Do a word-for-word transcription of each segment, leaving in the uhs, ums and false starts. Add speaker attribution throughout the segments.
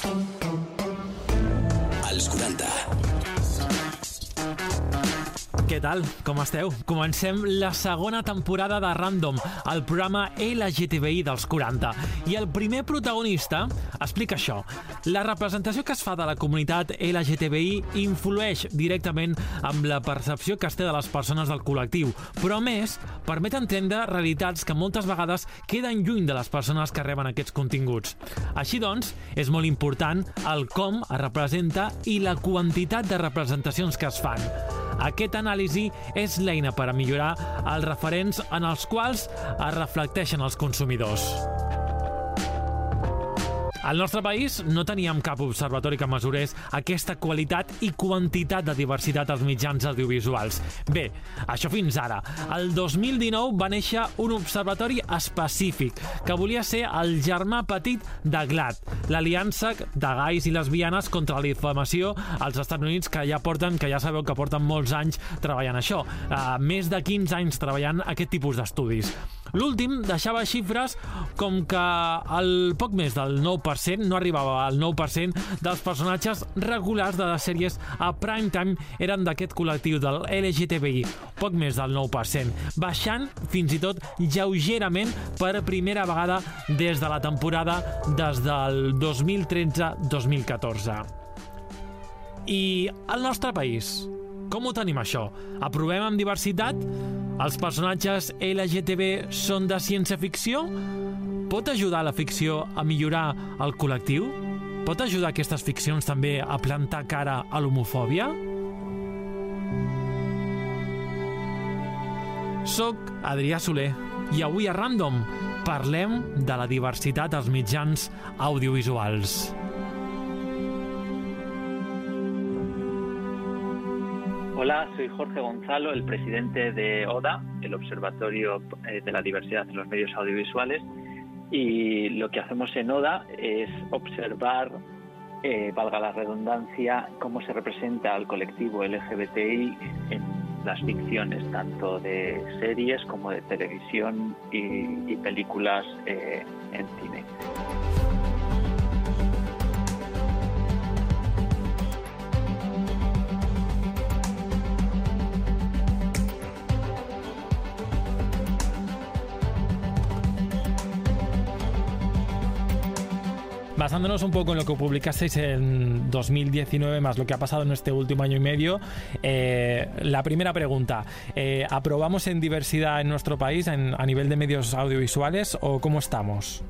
Speaker 1: Als quaranta.
Speaker 2: Què tal? Com esteu? Comencem la segona temporada de Random, el programa L G T B I dels quaranta. I el primer protagonista explica això. La representació que es fa de la comunitat L G T B I influeix directament amb la percepció que es té de les persones del col·lectiu, però a més permet entendre realitats que moltes vegades queden lluny de les persones que reben aquests continguts. Així doncs, és molt important el com es representa i la quantitat de representacions que es fan. Aquest anàlisi és l'eina per a millorar els referents en els quals es reflecteixen els consumidors. Al nostre país no teníem cap observatori que mesurés aquesta qualitat i quantitat de diversitat als mitjans audiovisuals. Bé, això fins ara. El dos mil dinou va néixer un observatori específic que volia ser el germà petit de GLAAD, l'aliança de gais i lesbianes contra la difamació als Estats Units, que ja porten, que ja sabeu que porten molts anys treballant això. Uh, més de quinze anys treballant aquest tipus d'estudis. L'últim deixava xifres com que el poc més del nou per cent, no arribava al nou per cent dels personatges regulars de les sèries a prime time eren d'aquest col·lectiu del L G T B I, poc més del nou per cent, baixant fins i tot lleugerament per primera vegada des de la temporada des del dos mil tretze dos mil catorze. I al nostre país, com ho tenim això? Aprovem amb diversitat? Els personatges L G T B són de ciència-ficció? Pot ajudar la ficció a millorar el col·lectiu? Pot ajudar aquestes ficcions també a plantar cara a l'homofòbia? Soc Adrià Soler i avui a Random parlem de la diversitat als mitjans audiovisuals.
Speaker 3: Hola, soy Jorge Gonzalo, el presidente de O D A, el Observatorio de la Diversidad en los Medios Audiovisuales, y lo que hacemos en O D A es observar, eh, valga la redundancia, cómo se representa al colectivo L G B T I en las ficciones, tanto de series como de televisión y, y películas eh, en cine.
Speaker 2: Basándonos un poco en lo que publicasteis en dos mil diecinueve, más lo que ha pasado en este último año y medio, eh, la primera pregunta, eh, ¿aprobamos en diversidad en nuestro país en, a nivel de medios audiovisuales o cómo estamos?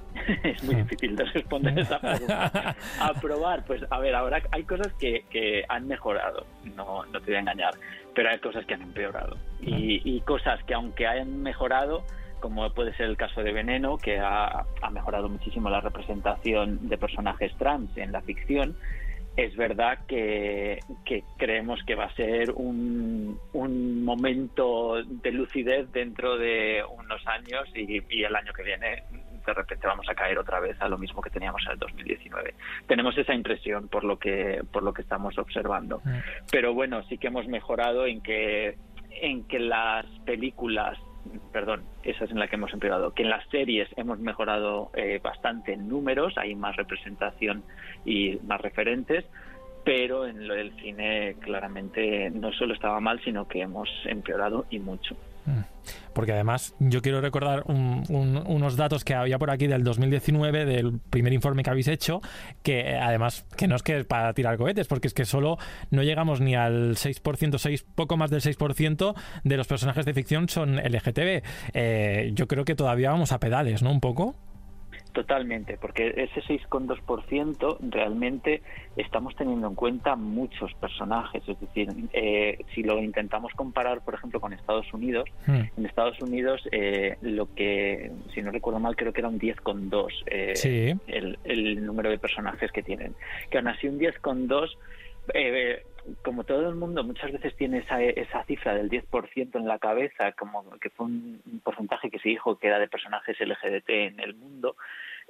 Speaker 3: Es muy difícil de responder esa pregunta. Aprobar, pues a ver, ahora hay cosas que, que han mejorado, no, no te voy a engañar, pero hay cosas que han empeorado. Y, y cosas que aunque hayan mejorado, como puede ser el caso de Veneno, que ha, ha mejorado muchísimo la representación de personajes trans en la ficción, es verdad que, que creemos que va a ser un, un momento de lucidez dentro de unos años y, y el año que viene de repente vamos a caer otra vez a lo mismo que teníamos en el dos mil diecinueve. Tenemos esa impresión por lo que, por lo que estamos observando. Mm. Pero bueno, sí que hemos mejorado en que, en que las películas Perdón, esa es en la que hemos empeorado. Que en las series hemos mejorado eh, bastante en números, hay más representación y más referentes, pero en lo del cine claramente no solo estaba mal, sino que hemos empeorado y mucho.
Speaker 2: Porque además yo quiero recordar un, un, unos datos que había por aquí del dos mil diecinueve, del primer informe que habéis hecho, que además que no es que es para tirar cohetes, porque es que solo no llegamos ni al seis por ciento, seis, poco más del seis por ciento de los personajes de ficción son L G T B. Eh, yo creo que todavía vamos a pedales, ¿no? Un poco.
Speaker 3: Totalmente, porque ese seis coma dos por ciento realmente estamos teniendo en cuenta muchos personajes, es decir, eh, si lo intentamos comparar, por ejemplo, con Estados Unidos, mm. en Estados Unidos eh, lo que, si no recuerdo mal, creo que era un diez coma dos eh, sí. el, el número de personajes que tienen, que aún así un diez coma dos eh, como todo el mundo muchas veces tiene esa, esa cifra del diez por ciento en la cabeza, como que fue un porcentaje que se dijo que era de personajes L G B T en el mundo,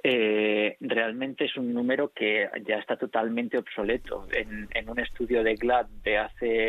Speaker 3: eh, realmente es un número que ya está totalmente obsoleto. En, en un estudio de GLAAD de hace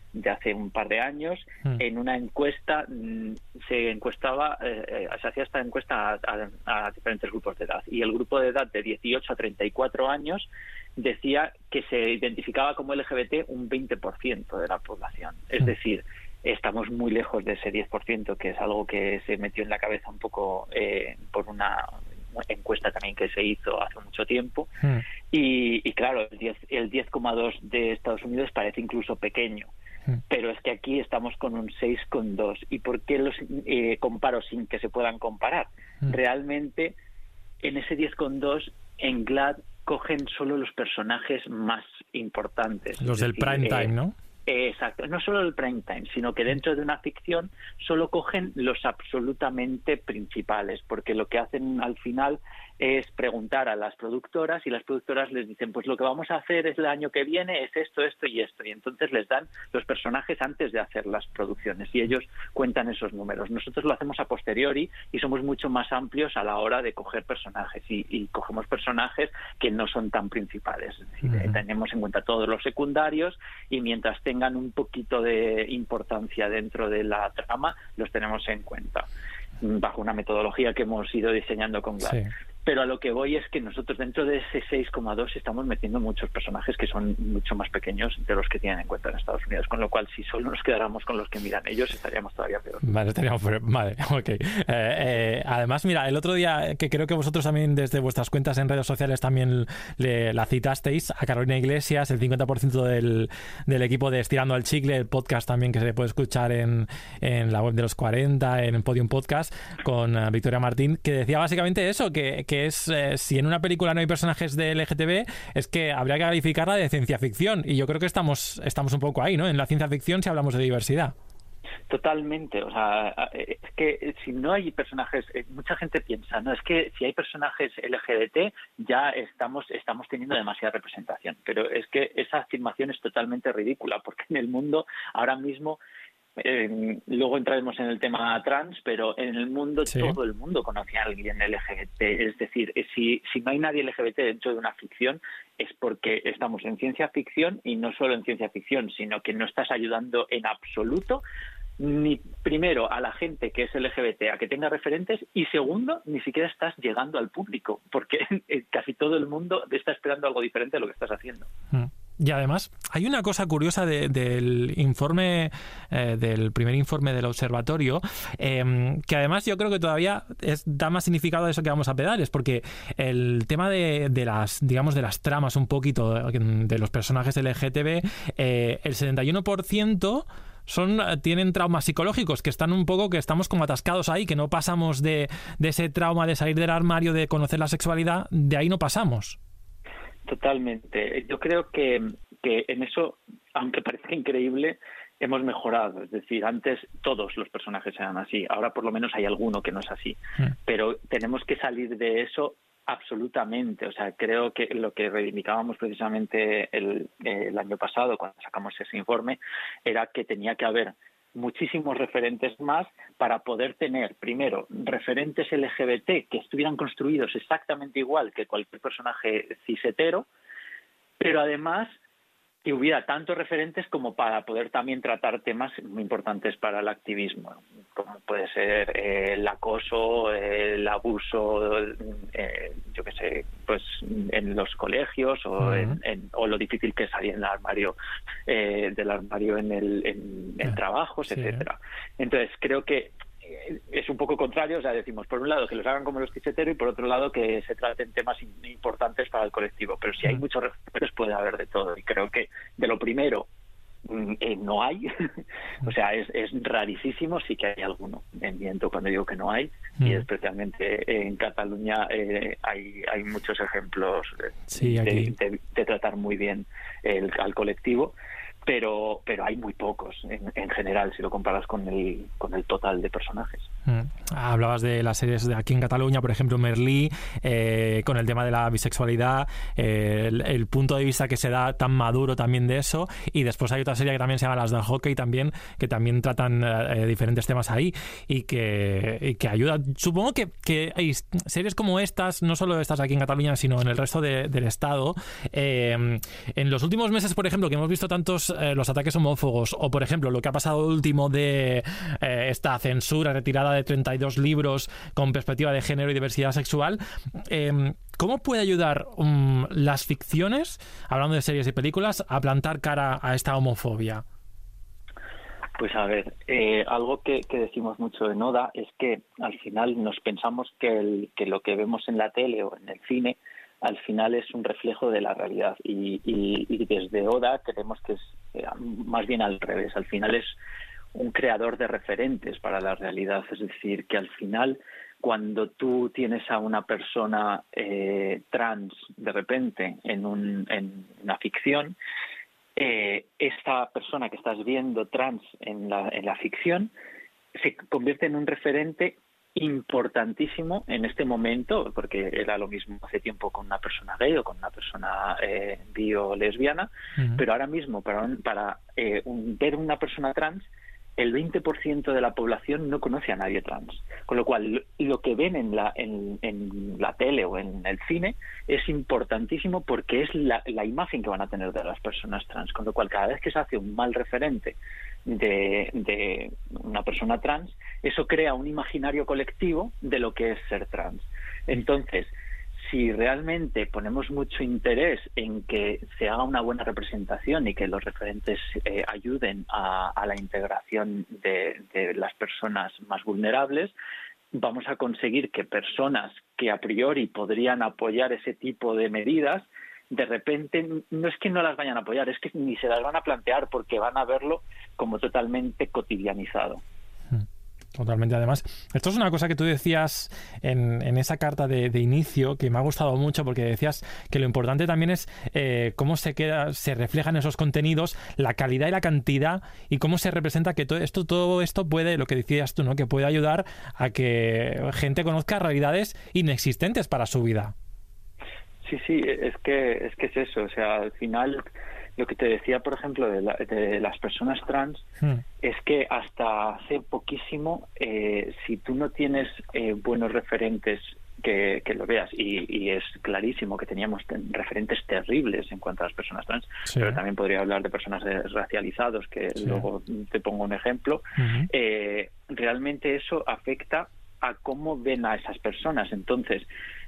Speaker 3: de hace un par de años, mm. en una encuesta mmm, se encuestaba, eh, se hacía esta encuesta a, a, a diferentes grupos de edad, y el grupo de edad de dieciocho a treinta y cuatro años decía que se identificaba como L G B T un veinte por ciento de la población. Es mm. decir, estamos muy lejos de ese diez por ciento, que es algo que se metió en la cabeza un poco eh, por una encuesta también que se hizo hace mucho tiempo. Mm. Y, y claro, el diez, el diez coma dos de Estados Unidos parece incluso pequeño. Pero es que aquí estamos con un seis coma dos. ¿Y por qué los eh, comparo sin que se puedan comparar? Mm. Realmente, en ese diez coma dos, en GLAAD cogen solo los personajes más importantes.
Speaker 2: Los del prime eh, time, ¿no?
Speaker 3: Eh, exacto. No solo el prime time, sino que dentro de una ficción solo cogen los absolutamente principales, porque lo que hacen al final es preguntar a las productoras, y las productoras les dicen, pues lo que vamos a hacer es el año que viene es esto, esto y esto, y entonces les dan los personajes antes de hacer las producciones y ellos cuentan esos números. Nosotros lo hacemos a posteriori y somos mucho más amplios a la hora de coger personajes, y, y cogemos personajes que no son tan principales. Es decir, uh-huh. tenemos en cuenta todos los secundarios, y mientras tengan un poquito de importancia dentro de la trama, los tenemos en cuenta bajo una metodología que hemos ido diseñando con GLAAD. Sí. Pero a lo que voy es que nosotros dentro de ese seis coma dos estamos metiendo muchos personajes que son mucho más pequeños de los que tienen en cuenta en Estados Unidos, con lo cual si solo nos quedáramos con los que miran ellos estaríamos todavía peor.
Speaker 2: Vale, estaríamos peor. Vale, ok. Eh, eh, además, mira, el otro día, que creo que vosotros también desde vuestras cuentas en redes sociales también le, la citasteis, a Carolina Iglesias, el cincuenta por ciento del, del equipo de Estirando al Chicle, el podcast también que se puede escuchar en, en la web de los cuarenta, en Podium Podcast, con uh, Victoria Martín, que decía básicamente eso, que, que es eh, si en una película no hay personajes de L G T B, es que habría que calificarla de ciencia ficción, y yo creo que estamos estamos un poco ahí, ¿no? En la ciencia ficción si hablamos de diversidad.
Speaker 3: Totalmente, o sea, es que si no hay personajes, mucha gente piensa, no, es que si hay personajes L G B T ya estamos estamos teniendo demasiada representación, pero es que esa afirmación es totalmente ridícula, porque en el mundo ahora mismo, Eh, luego entraremos en el tema trans, pero en el mundo sí. todo el mundo conoce a alguien L G B T. Es decir, si, si no hay nadie L G B T dentro de una ficción, es porque estamos en ciencia ficción, y no solo en ciencia ficción, sino que no estás ayudando en absoluto ni primero a la gente que es L G B T a que tenga referentes, y segundo, ni siquiera estás llegando al público, porque casi todo el mundo está esperando algo diferente de lo que estás haciendo.
Speaker 2: Mm. Y además, hay una cosa curiosa de, del informe, eh, del primer informe del observatorio, eh, que además yo creo que todavía es, da más significado a eso que vamos a pedales, porque el tema de, de las, digamos, de las tramas un poquito de, de los personajes L G T B, eh, el setenta y uno por ciento son tienen traumas psicológicos, que están un poco, que estamos como atascados ahí, que no pasamos de, de ese trauma de salir del armario, de conocer la sexualidad, de ahí no pasamos.
Speaker 3: Totalmente. Yo creo que, que en eso, aunque parezca increíble, hemos mejorado. Es decir, antes todos los personajes eran así. Ahora por lo menos hay alguno que no es así. Mm. Pero tenemos que salir de eso absolutamente. O sea, creo que lo que reivindicábamos precisamente el, el año pasado, cuando sacamos ese informe, era que tenía que haber muchísimos referentes más para poder tener, primero, referentes L G B T que estuvieran construidos exactamente igual que cualquier personaje cis hetero, pero además que hubiera tantos referentes como para poder también tratar temas muy importantes para el activismo, como puede ser eh, el acoso, el abuso, eh, yo qué sé, pues en los colegios, o, uh-huh. en, en, o lo difícil que es salir del armario, eh, del armario en el en, en trabajos, sí, etcétera. Entonces creo que es un poco contrario, o sea, decimos por un lado que los hagan como los cis-hetero, y por otro lado que se traten temas importantes para el colectivo, pero si hay muchos referentes puede haber de todo, y creo que de lo primero eh, no hay, o sea, es, es rarísimo, sí que hay alguno, miento cuando digo que no hay, y especialmente en Cataluña eh, hay, hay muchos ejemplos
Speaker 2: sí,
Speaker 3: de, de, de tratar muy bien el, al colectivo, pero pero hay muy pocos en, en general si lo comparas con el con el total de personajes.
Speaker 2: Hablabas de las series de aquí en Cataluña, por ejemplo, Merlí, eh, con el tema de la bisexualidad, eh, el, el punto de vista que se da tan maduro también de eso, y después hay otra serie que también se llama Las del Hockey también, que también tratan eh, diferentes temas ahí y que, y que ayuda. Supongo que, que hay series como estas, no solo estas aquí en Cataluña, sino en el resto de, del Estado. Eh, en los últimos meses, por ejemplo, que hemos visto tantos eh, los ataques homófobos, o por ejemplo, lo que ha pasado último de eh, esta censura, retirada de treinta y dos libros con perspectiva de género y diversidad sexual, eh, ¿cómo puede ayudar um, las ficciones, hablando de series y películas, a plantar cara a esta homofobia?
Speaker 3: Pues a ver, eh, algo que, que decimos mucho en Oda es que al final nos pensamos que, el, que lo que vemos en la tele o en el cine al final es un reflejo de la realidad, y, y, y desde Oda creemos que es eh, más bien al revés. Al final es un creador de referentes para la realidad, es decir, que al final cuando tú tienes a una persona eh, trans de repente en, un, en una ficción, eh, esta persona que estás viendo trans en la, en la ficción se convierte en un referente importantísimo en este momento, porque era lo mismo hace tiempo con una persona gay o con una persona eh, bi o lesbiana, uh-huh. Pero ahora mismo para, para eh, un, ver una persona trans, el veinte por ciento de la población no conoce a nadie trans, con lo cual lo que ven en la en, en la tele o en el cine es importantísimo porque es la, la imagen que van a tener de las personas trans, con lo cual cada vez que se hace un mal referente de, de una persona trans, eso crea un imaginario colectivo de lo que es ser trans. Entonces, si realmente ponemos mucho interés en que se haga una buena representación y que los referentes eh, ayuden a, a la integración de, de las personas más vulnerables, vamos a conseguir que personas que a priori podrían apoyar ese tipo de medidas, de repente no es que no las vayan a apoyar, es que ni se las van a plantear porque van a verlo como totalmente cotidianizado.
Speaker 2: Totalmente. Además, esto es una cosa que tú decías en, en esa carta de, de inicio que me ha gustado mucho, porque decías que lo importante también es eh, cómo se queda, se reflejan esos contenidos, la calidad y la cantidad, y cómo se representa que todo esto, todo esto puede, lo que decías tú, ¿no? Que puede ayudar a que gente conozca realidades inexistentes para su vida.
Speaker 3: Sí, sí, es que es que es eso. O sea, al final lo que te decía, por ejemplo, de, la, de las personas trans, hmm. es que hasta hace poquísimo, eh, si tú no tienes eh, buenos referentes que, que lo veas, y, y es clarísimo que teníamos ten, referentes terribles en cuanto a las personas trans, sí. Pero también podría hablar de personas de, racializados, que sí. Luego te pongo un ejemplo, uh-huh. eh, realmente eso afecta a cómo ven a esas personas. Entonces,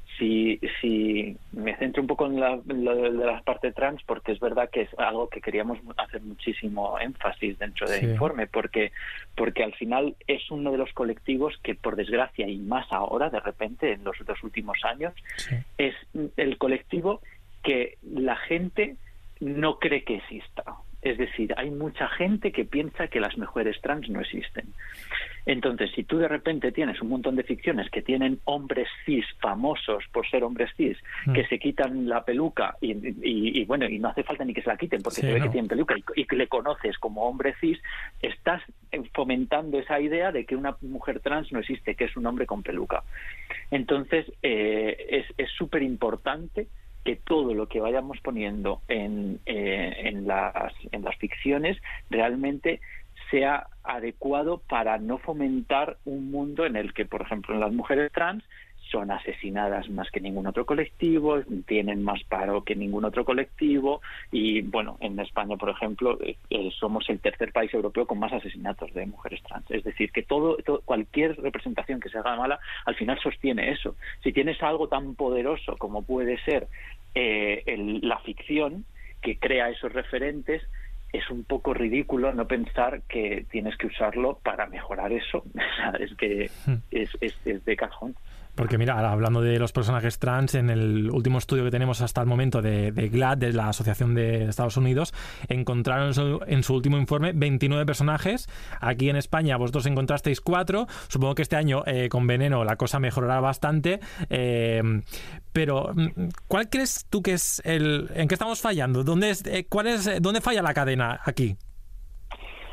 Speaker 3: Si, si me centro un poco en la, lo de la parte trans, porque es verdad que es algo que queríamos hacer muchísimo énfasis dentro del sí. informe, porque porque al final es uno de los colectivos que, por desgracia, y más ahora, de repente, en los dos últimos años, sí. es el colectivo que la gente no cree que exista. Es decir, hay mucha gente que piensa que las mujeres trans no existen. Entonces, si tú de repente tienes un montón de ficciones que tienen hombres cis famosos por ser hombres cis, mm. que se quitan la peluca y, y, y bueno, y no hace falta ni que se la quiten porque sí, se ve no. que tienen peluca y, y que le conoces como hombre cis, estás fomentando esa idea de que una mujer trans no existe, que es un hombre con peluca. Entonces, eh, es súper importante que todo lo que vayamos poniendo en, eh, en, las, en las ficciones realmente sea adecuado para no fomentar un mundo en el que, por ejemplo, las mujeres trans son asesinadas más que ningún otro colectivo, tienen más paro que ningún otro colectivo y, bueno, en España, por ejemplo, eh, somos el tercer país europeo con más asesinatos de mujeres trans. Es decir, que todo, todo cualquier representación que se haga mala, al final sostiene eso. Si tienes algo tan poderoso como puede ser eh, el, la ficción, que crea esos referentes, es un poco ridículo no pensar que tienes que usarlo para mejorar eso. Es que es, es, es de cajón.
Speaker 2: Porque mira, hablando de los personajes trans, en el último estudio que tenemos hasta el momento de, de GLAAD, de la Asociación de Estados Unidos, encontraron en su, en su último informe veintinueve personajes. Aquí en España vosotros encontrasteis cuatro. Supongo que este año eh, con Veneno la cosa mejorará bastante. Eh, pero, ¿cuál crees tú que es el... ¿En qué estamos fallando? ¿Dónde, es, eh, cuál es, ¿Dónde falla la cadena aquí?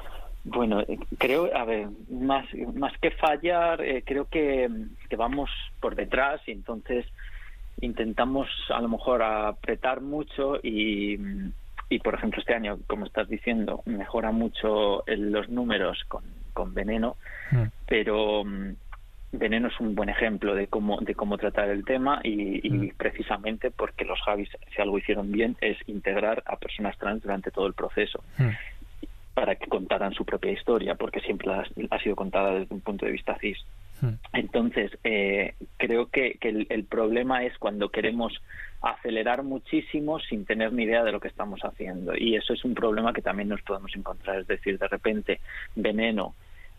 Speaker 3: Bueno, creo, a ver, más, más que fallar, eh, creo que, que vamos por detrás y entonces intentamos a lo mejor apretar mucho y, y por ejemplo, este año, como estás diciendo, mejora mucho el, los números con, con Veneno, mm. pero um, Veneno es un buen ejemplo de cómo, de cómo tratar el tema y, y mm. precisamente porque los Javis, si algo hicieron bien, es integrar a personas trans durante todo el proceso. Mm. para que contaran su propia historia, porque siempre ha, ha sido contada desde un punto de vista cis. Hmm. Entonces, eh, creo que, que el, el problema es cuando queremos acelerar muchísimo sin tener ni idea de lo que estamos haciendo. Y eso es un problema que también nos podemos encontrar. Es decir, de repente, Veneno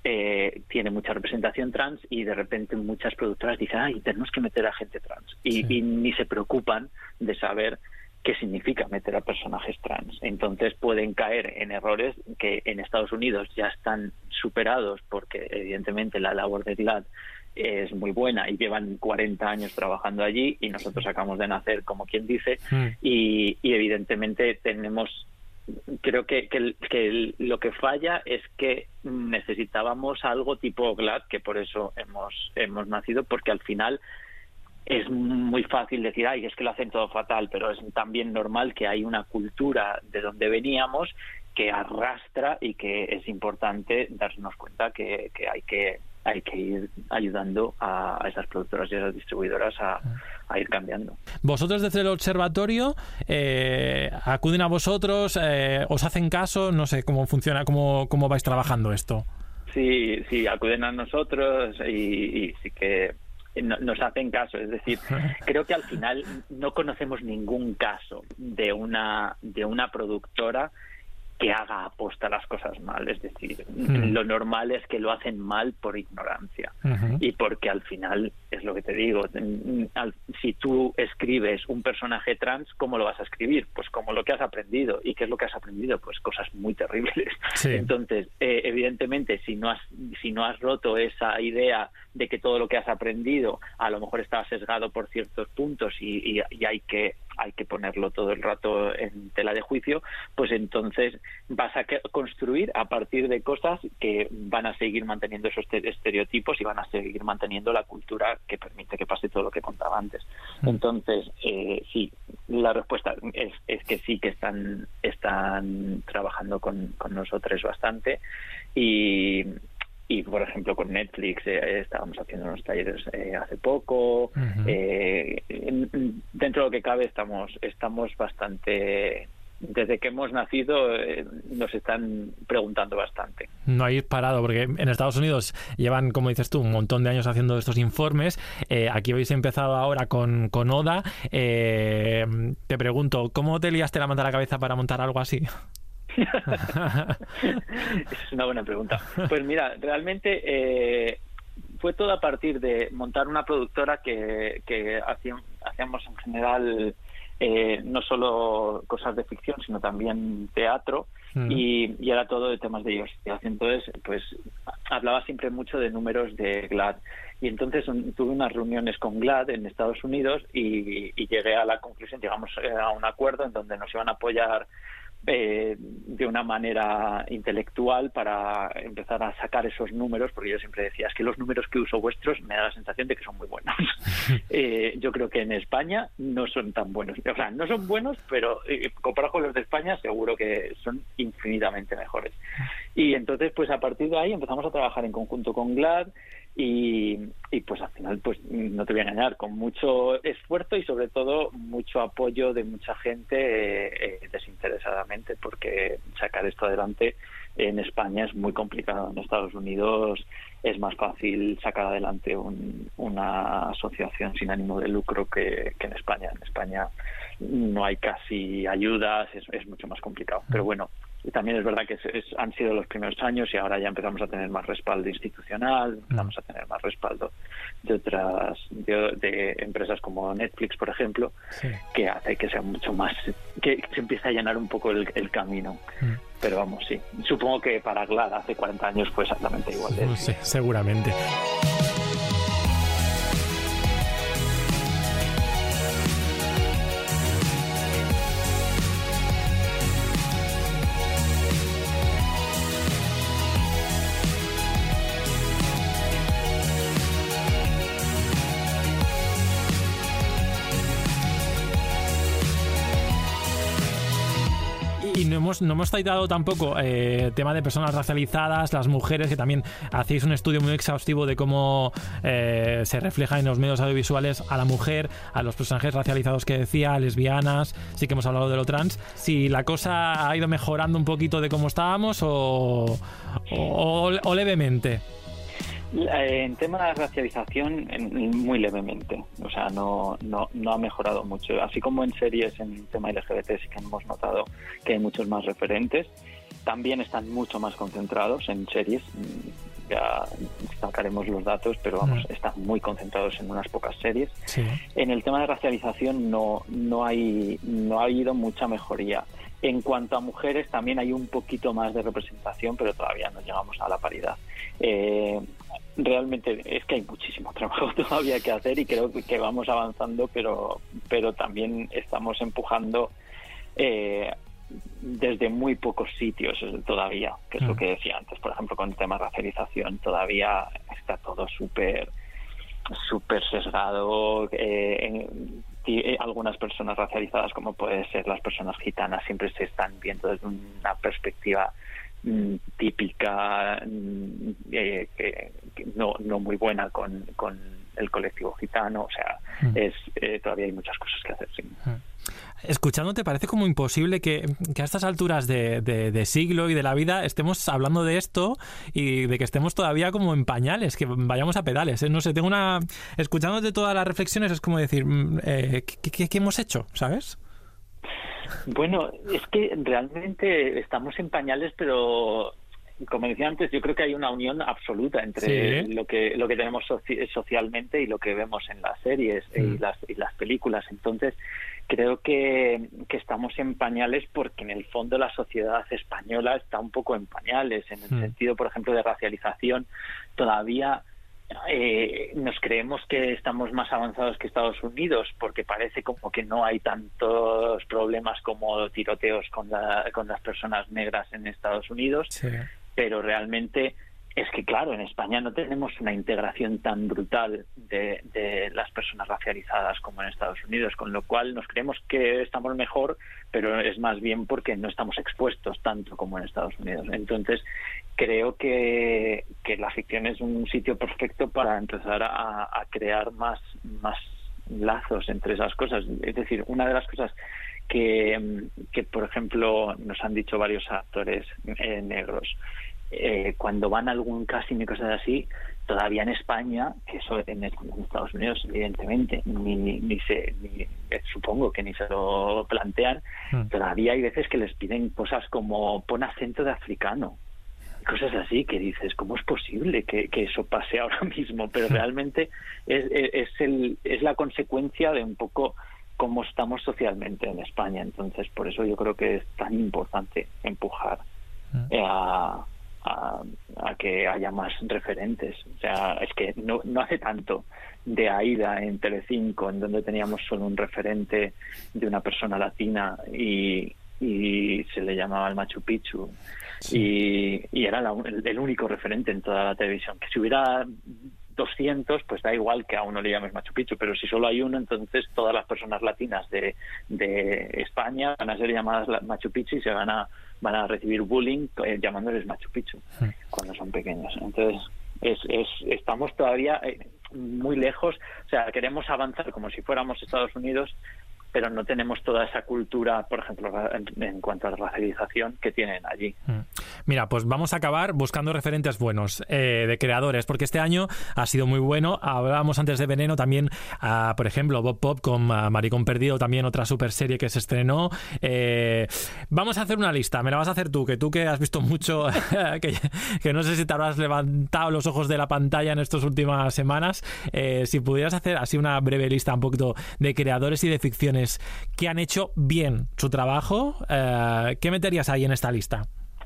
Speaker 3: eh, tiene mucha representación trans y de repente muchas productoras dicen, ay, tenemos que meter a gente trans. Y, sí. y ni se preocupan de saber qué significa meter a personajes trans. Entonces pueden caer en errores que en Estados Unidos ya están superados porque evidentemente la labor de GLAAD es muy buena y llevan cuarenta años trabajando allí y nosotros acabamos de nacer, como quien dice, mm. y, y evidentemente tenemos, creo que, que, que lo que falla es que necesitábamos algo tipo GLAAD, que por eso hemos, hemos nacido, porque al final es muy fácil decir, ay, es que lo hacen todo fatal, pero es también normal que hay una cultura de donde veníamos que arrastra y que es importante darnos cuenta que, que hay que hay que ir ayudando a, a esas productoras y a esas distribuidoras a, a ir cambiando.
Speaker 2: Vosotros desde el observatorio eh, acuden a vosotros, eh, os hacen caso, no sé cómo funciona, cómo, cómo vais trabajando esto.
Speaker 3: Sí, sí, acuden a nosotros y, y sí que nos hacen caso, es decir, creo que al final no conocemos ningún caso de una de una productora que haga aposta las cosas mal, es decir, mm. lo normal es que lo hacen mal por ignorancia uh-huh. y porque al final, es lo que te digo, si tú escribes un personaje trans, ¿cómo lo vas a escribir? Pues como lo que has aprendido. ¿Y qué es lo que has aprendido? Pues cosas muy terribles. Sí. Entonces, eh, evidentemente, si no has si no has roto esa idea de que todo lo que has aprendido a lo mejor está sesgado por ciertos puntos y, y, y hay que hay que ponerlo todo el rato en tela de juicio, pues entonces vas a construir a partir de cosas que van a seguir manteniendo esos estereotipos y van a seguir manteniendo la cultura que permite que pase todo lo que contaba antes. Entonces, eh, sí, la respuesta es, es que sí que están están trabajando con, con nosotros bastante y Y, por ejemplo, con Netflix eh, estábamos haciendo unos talleres eh, hace poco. Uh-huh. Eh, en, dentro de lo que cabe estamos estamos bastante... Desde que hemos nacido eh, nos están preguntando bastante.
Speaker 2: No hay parado, porque en Estados Unidos llevan, como dices tú, un montón de años haciendo estos informes. Eh, aquí habéis empezado ahora con, con Oda. Eh, te pregunto, ¿cómo te liaste la manta a la cabeza para montar algo así?
Speaker 3: Es una buena pregunta. Pues mira, realmente eh, fue todo a partir de montar una productora que, que hacíamos, hacíamos en general eh, no solo cosas de ficción, sino también teatro, mm. y, y era todo de temas de diversidad. Entonces, pues hablaba siempre mucho de números de GLAAD. Y entonces un, tuve unas reuniones con GLAAD en Estados Unidos y, y llegué a la conclusión, llegamos a un acuerdo en donde nos iban a apoyar Eh, de una manera intelectual para empezar a sacar esos números, porque yo siempre decía, es que los números que uso vuestros me da la sensación de que son muy buenos. eh, yo creo que en España no son tan buenos, o sea, no son buenos, pero eh, comparado con los de España seguro que son infinitamente mejores. Y entonces, pues a partir de ahí empezamos a trabajar en conjunto con GLAAD y, y pues al final, pues no te voy a engañar, con mucho esfuerzo y sobre todo mucho apoyo de mucha gente eh, eh, desinteresadamente, porque sacar esto adelante en España es muy complicado. En Estados Unidos es más fácil sacar adelante un, una asociación sin ánimo de lucro que, que en España. En España no hay casi ayudas, es, es mucho más complicado. Pero bueno, y también es verdad que es, es, han sido los primeros años y ahora ya empezamos a tener más respaldo institucional, empezamos a tener más respaldo de otras de, de empresas como Netflix, por ejemplo, sí. que hace que sea mucho más, que se empiece a llenar un poco el, el camino. Mm. Pero vamos, sí. Supongo que para GLAAD hace cuarenta años fue exactamente igual de eso.
Speaker 2: Sí, seguramente. Y no hemos, no hemos citado tampoco eh, tema de personas racializadas, las mujeres, que también hacéis un estudio muy exhaustivo de cómo eh, se refleja en los medios audiovisuales a la mujer, a los personajes racializados que decía, lesbianas, sí que hemos hablado de lo trans. Si la cosa ha ido mejorando un poquito de cómo estábamos o, o, o levemente.
Speaker 3: En tema de racialización, muy levemente, o sea, no, no, no ha mejorado mucho. Así como en series, en tema L G B T sí que hemos notado que hay muchos más referentes, también están mucho más concentrados en series. Ya sacaremos los datos, pero vamos, mm. están muy concentrados en unas pocas series. Sí. En el tema de racialización no, no, hay, no ha habido mucha mejoría. En cuanto a mujeres, también hay un poquito más de representación, pero todavía no llegamos a la paridad. Eh, realmente es que hay muchísimo trabajo todavía que hacer y creo que vamos avanzando, pero, pero también estamos empujando eh, desde muy pocos sitios todavía, que es mm. lo que decía antes. Por ejemplo, con el tema de racialización todavía está todo súper súper sesgado. Eh, en, algunas personas racializadas, como pueden ser las personas gitanas, siempre se están viendo desde una perspectiva mm, típica, mm, eh, que, que no, no muy buena con, con el colectivo gitano. O sea, mm. es eh, todavía hay muchas cosas que hacer. Sí.
Speaker 2: Mm. Escuchándote parece como imposible que, que a estas alturas de, de, de siglo y de la vida estemos hablando de esto y de que estemos todavía como en pañales, que vayamos a pedales, ¿eh? No sé, tengo una... Escuchándote todas las reflexiones es como decir, eh, ¿qué, qué, ¿qué hemos hecho? ¿Sabes?
Speaker 3: Bueno, es que realmente estamos en pañales, pero... Como decía antes, yo creo que hay una unión absoluta entre sí. lo que lo que tenemos soci- socialmente y lo que vemos en las series mm. y las y las películas. Entonces, creo que, que estamos en pañales porque en el fondo la sociedad española está un poco en pañales, en el mm. sentido, por ejemplo, de racialización. Todavía eh, nos creemos que estamos más avanzados que Estados Unidos porque parece como que no hay tantos problemas como tiroteos con, la, con las personas negras en Estados Unidos. Sí. Pero realmente es que, claro, en España no tenemos una integración tan brutal de, de las personas racializadas como en Estados Unidos, con lo cual nos creemos que estamos mejor, pero es más bien porque no estamos expuestos tanto como en Estados Unidos. Entonces, creo que, que la ficción es un sitio perfecto para empezar a, a crear más, más lazos entre esas cosas. Es decir, una de las cosas que, que por ejemplo, nos han dicho varios actores eh, negros, Eh, cuando van a algún casting y cosas así, todavía en España, que eso en, en Estados Unidos evidentemente ni, ni, ni se ni, eh, supongo que ni se lo plantean, mm. todavía hay veces que les piden cosas como pon acento de africano, cosas así que dices, ¿cómo es posible que, que eso pase ahora mismo? Pero realmente es, es, es, el, es la consecuencia de un poco cómo estamos socialmente en España. Entonces, por eso yo creo que es tan importante empujar eh, a A, a que haya más referentes. O sea, es que no, no hace tanto de Aida en Telecinco, en donde teníamos solo un referente de una persona latina y, y se le llamaba el Machu Picchu. Sí. Y, y era la, el, el único referente en toda la televisión. Que si hubiera doscientos, pues da igual que a uno le llames Machu Picchu, pero si solo hay uno, entonces todas las personas latinas de, de España van a ser llamadas Machu Picchu y se van a van a recibir bullying eh, llamándoles Machu Picchu sí. cuando son pequeños. Entonces es, es estamos todavía eh, muy lejos. O sea, queremos avanzar como si fuéramos Estados Unidos, pero no tenemos toda esa cultura, por ejemplo, en, en cuanto a la racialización que tienen allí.
Speaker 2: Mira, pues vamos a acabar buscando referentes buenos eh, de creadores, porque este año ha sido muy bueno. Hablábamos antes de Veneno, también, uh, por ejemplo, Bob Pop con uh, Maricón Perdido, también otra super serie que se estrenó. Eh, vamos a hacer una lista, me la vas a hacer tú, que tú que has visto mucho, que, que no sé si te habrás levantado los ojos de la pantalla en estas últimas semanas. Eh, si pudieras hacer así una breve lista un poquito de creadores y de ficciones que han hecho bien su trabajo, eh, ¿qué meterías ahí en esta lista?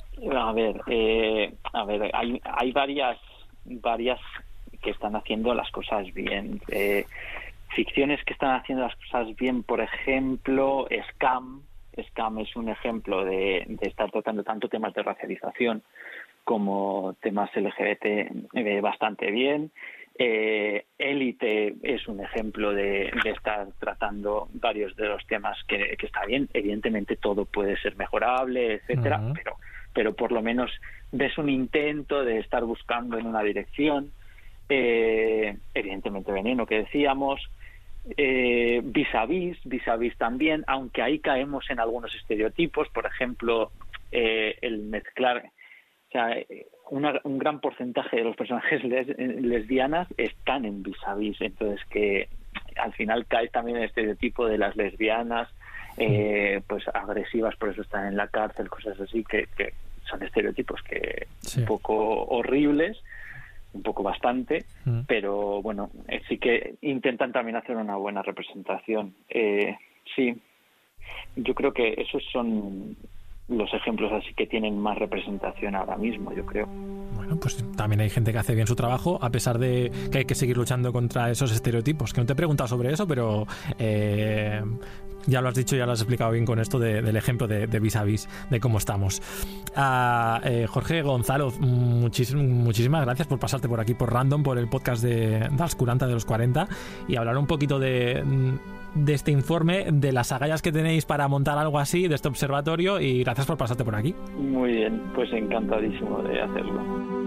Speaker 3: A ver, eh, a ver, hay, hay varias, varias que están haciendo las cosas bien. Eh, ficciones que están haciendo las cosas bien, por ejemplo, Scam. Scam es un ejemplo de, de estar tratando tanto temas de racialización como temas L G B T eh, bastante bien. Eh, Élite es un ejemplo de, de estar tratando varios de los temas que, que está bien. Evidentemente todo puede ser mejorable, etcétera, uh-huh. pero, pero por lo menos ves un intento de estar buscando en una dirección. Eh, evidentemente Veneno, que decíamos. Eh, vis a vis, vis a vis también, aunque ahí caemos en algunos estereotipos, por ejemplo, eh, el mezclar, o sea, una, un gran porcentaje de los personajes les, lesbianas están en vis a vis, entonces que al final cae también el estereotipo de las lesbianas, eh, pues agresivas, por eso están en la cárcel, cosas así, que, que son estereotipos que sí. un poco horribles, un poco bastante, mm. pero bueno, eh, sí que intentan también hacer una buena representación. Eh, sí, yo creo que esos son los ejemplos así que tienen más representación ahora mismo, yo creo.
Speaker 2: Bueno, pues también hay gente que hace bien su trabajo, a pesar de que hay que seguir luchando contra esos estereotipos, que no te he preguntado sobre eso, pero eh, ya lo has dicho, ya lo has explicado bien con esto de, del ejemplo de, de Vis a Vis, de cómo estamos. Uh, eh, Jorge Gonzalo, muchis, muchísimas gracias por pasarte por aquí, por Random, por el podcast de dels quaranta, de los cuarenta, y hablar un poquito de, de este informe, de las agallas que tenéis para montar algo así, de este observatorio, y gracias por pasarte por aquí.
Speaker 3: Muy bien, pues encantadísimo de hacerlo.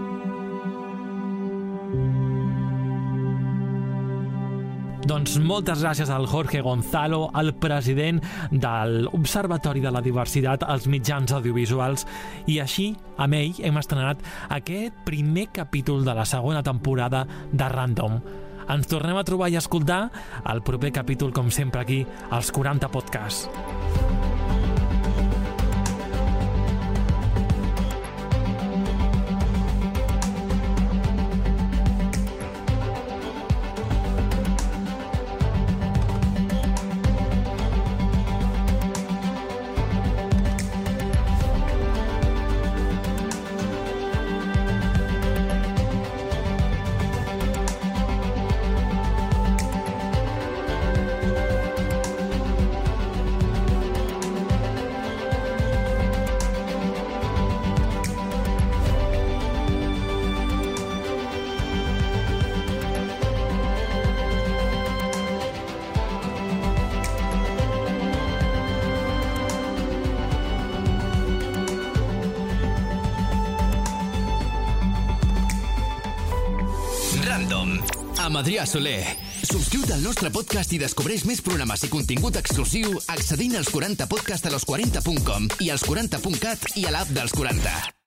Speaker 2: Doncs moltes gràcies al Jorge Gonzalo, el president de l'Observatori de la Diversitat als Mitjans Audiovisuals, i així, amb ell, hem estrenat aquest primer capítol de la segona temporada de Random. Ens tornem a trobar i a escoltar el proper capítol, com sempre, aquí, als quaranta Podcasts.
Speaker 1: Amb Adrià Soler. Subscriu't al nostre podcast i descobreix més programes i contingut exclusiu accedint als quaranta podcast a los quaranta punt com i als quaranta punt cat i a l'app dels quaranta.